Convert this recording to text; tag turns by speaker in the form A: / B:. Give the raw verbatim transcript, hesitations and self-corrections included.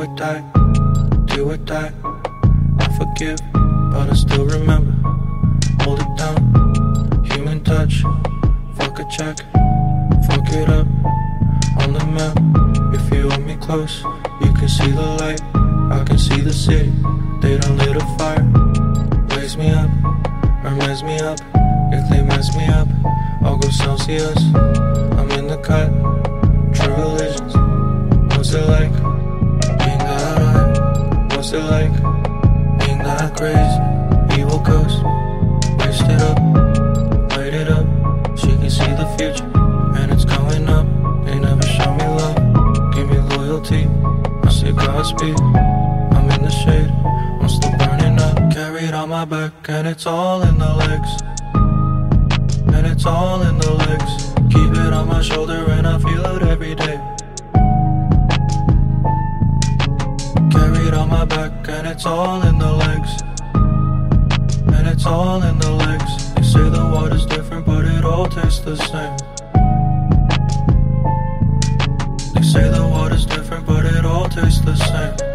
A: or die, do or die. I forgive, but I still remember. Hold it down, human touch. Fuck a check, fuck it up. On the map, if you hold me close, you can see the light. I can see the city, they done lit a fire. Raise me up, or mess me up. If they mess me up, I'll go Celsius. I'm in the cut, true religions. What's it like being that high? What's it like being that crazy? Evil ghost, waste it up, light it up. She can see the future, and it's going up. They never show me love, give me loyalty. I say Godspeed, I'm in the shade, I'm still burning up. Carried on my back, and it's all in the legs. And it's all in the legs. Keep it on my shoulder, and I feel it every day. Carried on my back, and it's all in the legs. And it's all in the legs. They say the water's different, but it all tastes the same. They say the water's different, but it all tastes the same.